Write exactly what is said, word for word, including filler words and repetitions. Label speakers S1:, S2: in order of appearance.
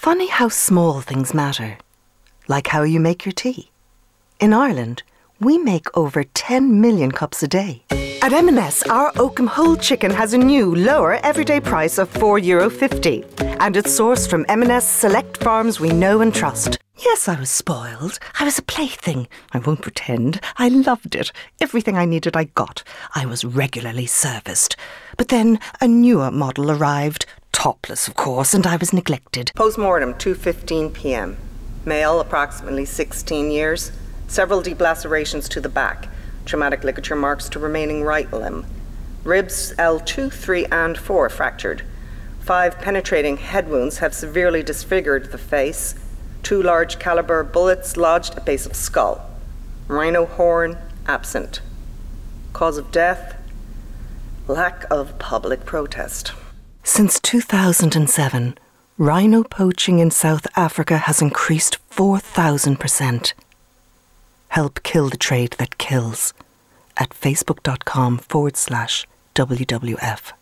S1: funny how small things matter, like how you make your tea. In Ireland, we make over ten million cups a day. At M and S, our Oakham whole chicken has a new, lower everyday price of four euro fifty. And it's sourced from M and S select farms we know and trust. Yes, I was spoiled. I was a plaything. I won't pretend. I loved it. Everything I needed I got. I was regularly serviced. But then a newer model arrived. Topless, of course, and I was neglected.
S2: Postmortem, two fifteen p.m. Male, approximately sixteen years. Several deep lacerations to the back. Traumatic ligature marks to remaining right limb. Ribs L two, three, and four fractured. Five penetrating head wounds have severely disfigured the face. Two large caliber bullets lodged at base of skull. Rhino horn absent. Cause of death? Lack of public protest.
S1: Since two thousand seven, rhino poaching in South Africa has increased four thousand percent. Help kill the trade that kills at facebook.com forward slash WWF.